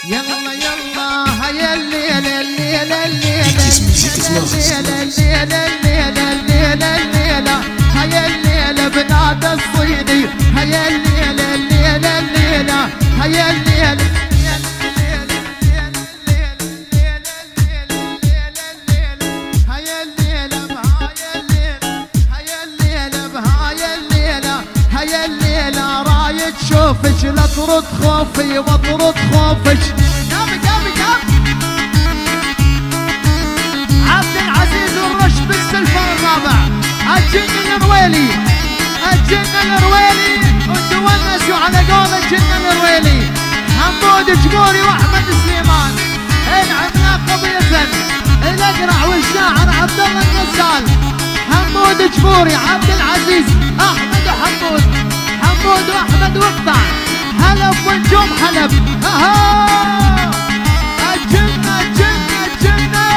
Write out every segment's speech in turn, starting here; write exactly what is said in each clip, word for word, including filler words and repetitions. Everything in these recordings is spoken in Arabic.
يلا يلا هيا الليلة الليلة الليلة الليلة الليلة الليلة الليلة الليلة هيا الليلة بنادى الصيني هيا الليلة الليلة الليلة هيا الليلة شوفش لا ترد خوفي واطرد خوفش. قامي قامي قامي عبد العزيز والرش بالسلفة الرابع الجن الرويلي الجن الرويلي وتونسوا على قول الجن الرويلي حمود جبوري واحمد سليمان العملاق بيزن الاقرع والشاعر عبد الله النزال حمود جبوري عبد العزيز احمد وحمود حمود واحمد واقطع حلب ونجوم حلب. اها الجنة الجنة الجنة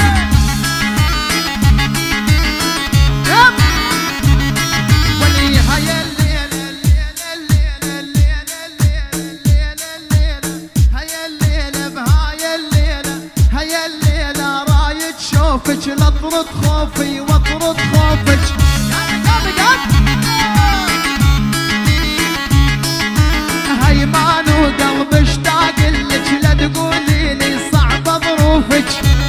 يب ولي هيا الليلة الليلة الليلة الليلة الليلة هيا الليلة بهاي الليلة هيا الليلة رايد شوفك لا ترد خوفي واطرد خوفك. هيمان وقلب اشتاق لك لا تقولي لي صعبة ظروفك.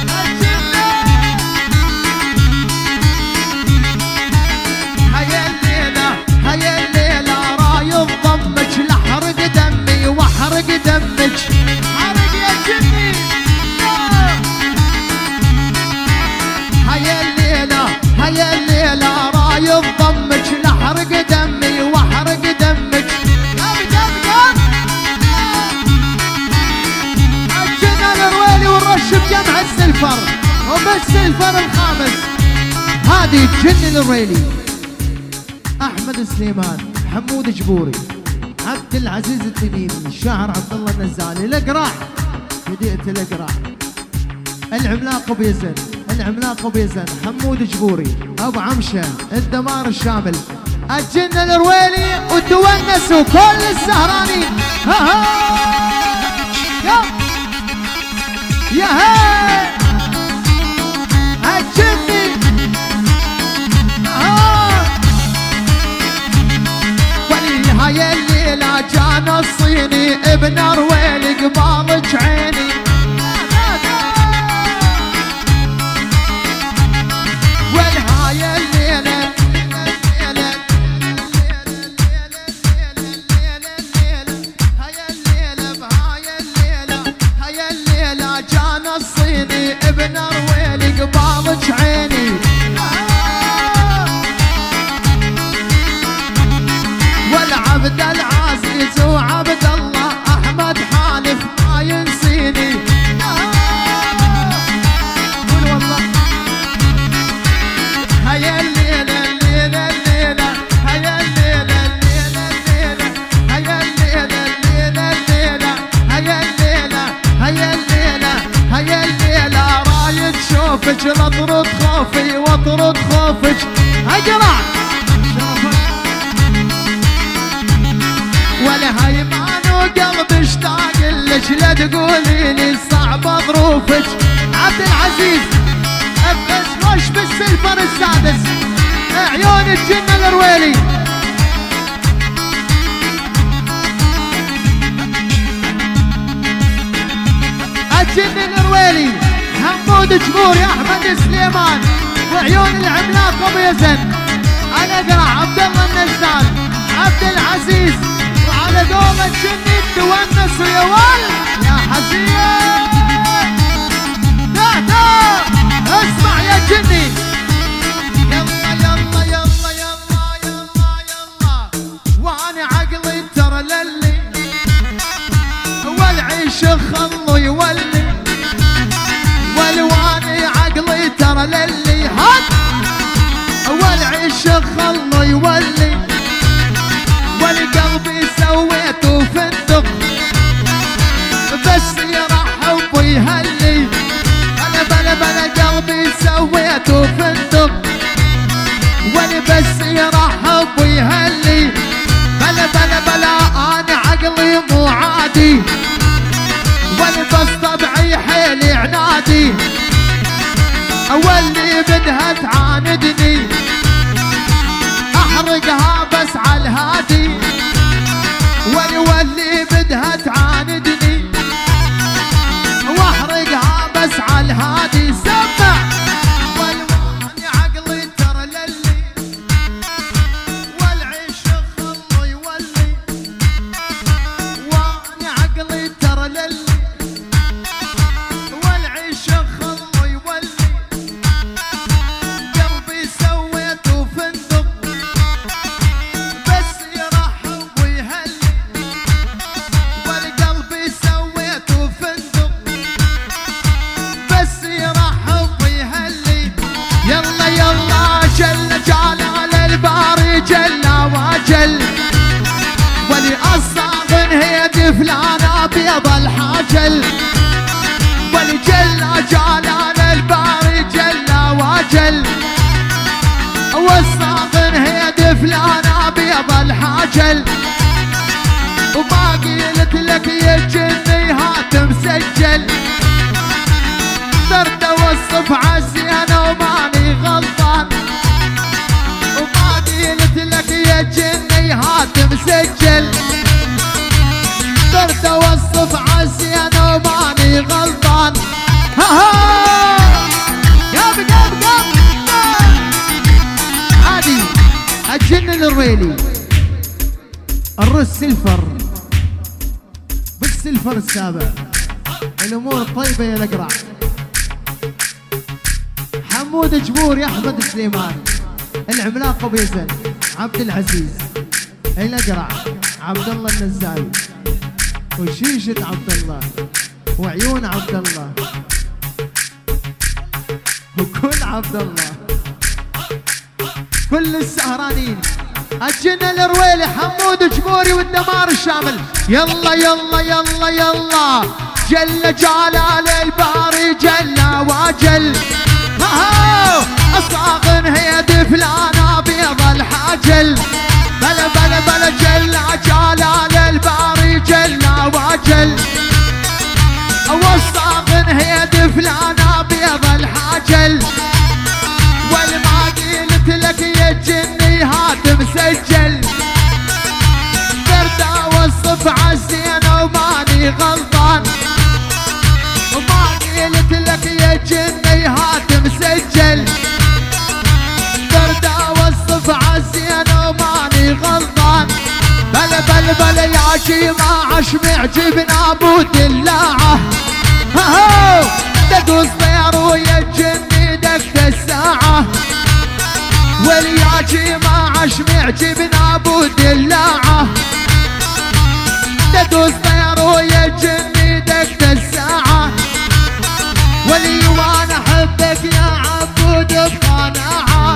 هيا الليلة هيا الليلة رايض ضمك لحرق دمي واحرق دمك حرق يا جني. هيا الليلة هيا الليلة رايض ضمك لحرق دمي واحرق دمك. بجمع السلفر وبالسلفر الخامس هادي الجن الرويلي احمد سليمان حمود جبوري عبد العزيز التميمي الشاعر عبد الله النزالي الاقرع بديئة الاقرع العملاق بيزن العملاق بيزن حمود جبوري ابو عمشه الدمار الشامل الجن الرويلي وتونسوا كل السهرانين. ها ها يا هاي الجني آه ولي هاي الليلة جانا الصيني ابن رويلي قبالك عيني والهاي الليلة الصيني ابن رويلي قبالك عيني والعبد العزيز وعبد الله احمد حالف ما ينسيني. قول والله هيا الليلة الليلة الليلة هيا الليلة الليلة الليلة هيا الليلة الليلة الليلة هيا الليلة هيا الليلة هيا الليلة رايد شوفك لا ترد خوفي واطرد خوفك. اقرع ولا هيمان وقلب اشتاق لك لا تقولي لي صعبة ظروفك. عبد العزيز ابس وش بالسلفر السادس عيون الجن الرويلي الجن الرويلي حمود جبوري احمد سليمان وعيون العملاق بيزن الاقرع عبد الله النزال عبد العزيز وعلى قول الجني تونسوا يا ولد يا حزين. ده ده اسمع يا جني يلا يلا يلا يلا يلا يلا وانا عقلي ترى للي والعيش خلو يولي والواني عقلي ترى للي هات والعيش خلو يولي والقلبي سويته فندق بس يرحب ويهلي انا بلا بلا قلبي سويته فندق والبس يرحب ويهلي بلا بلا بلا انا عقلي مو عادي واجل ولي الصاغن هيدي فلانة بيض الحاجل ولي جل جلال الباري جل واجل والصاغن هيدي فلانة بيض الحاجل وما قلت لك يا جني هات مسجل درت اوصف عالزينة وماني غلطان وما قلت لك يا جني هات مسجل درت اوصف عالزينة وماني غلطان ها ها قام قام قام عادي الجن الرويلي الرز سلفر بالسلفر السابع الامور طيبه يا الاقرع حمود جبور يا احمد سليمان العملاق ابو يزن عبد العزيز الاقرع عبد الله النزال وشيشه عبد الله وعيون عبد الله وكل عبد الله كل السهرانين الجن الرويلي حمود جبوري والدمار الشامل يلا يلا يلا يلا جل جلال الباري جل واجل هاو الصاغن هيدي فلانة بيض الحاجل بلا بلا بلا جل جلال الباري جل واجل والصاغن هيدي فلانة بيض الحاجل والما قلت لك يا جني هات مسجل درت اوصف عالزينة وماني غلطان وما قلت لك يا جني هات مسجل درت اوصف عالزينة وماني غلطان بلا بلا بلا يا جماعة شمعجبنا ابو دلاعة هاو دق صغير ويا الجني دقت الساعة واليا جماعة شمعجبنا ابو دلاعة دق صغير ويا الجني دقت الساعة ولي وانا احبك يا عبود بقناعة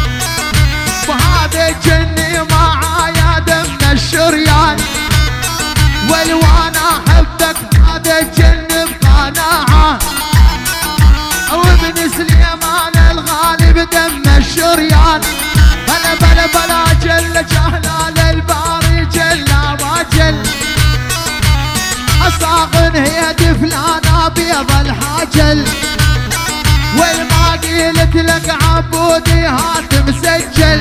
وهذا الجني معايا دم الشريان ولي وانا احبك هذا الجن بقناعة وابن سليمان الغالب دم الشريان بلا بلا بلا جل جلال الباري جل واجل الصاغن هيدي فلانة بيض الحاجل والما قلت لك عبودي هات مسجل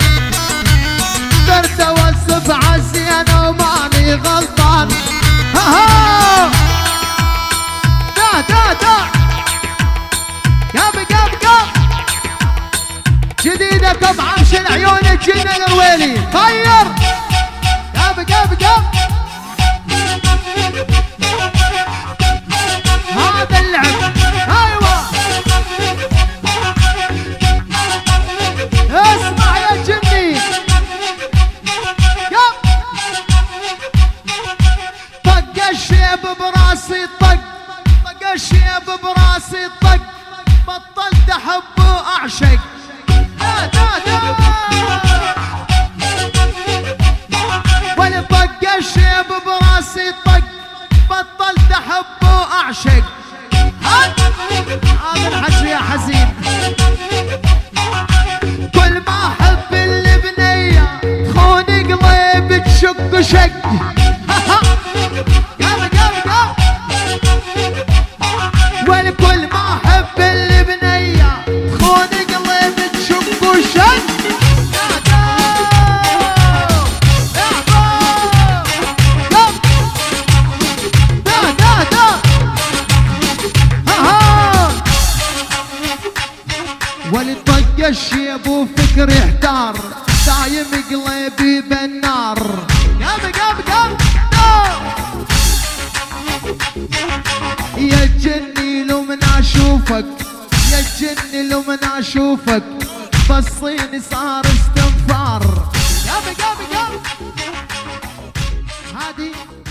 درت اوصف عالزينة وماني غلطان ها دا دا دا قام قام قام جديدة طبعا عشان عيون الجن الرويلي طير قام قام قام هذا اللعب ايوه اسمع يا جني قام طق الشيب براسي طق طق الشيب براسي طق بطلت احب واعشق دا دا دا ولطق الشيب براسي طق بطلت احب واعشق هذا الحكي يا حزين كل ما احب البنيه تخون قلبي تشق شق قام قام قام والكل ما احب البنيه تخون قلبي تشق شق ولطق الشيب وفكري احتار دايم قلبي بالنار قام قام قام يا جني لو من اشوفك يا جني لو من اشوفك فالصيني صار استنفار قام قام قام هادي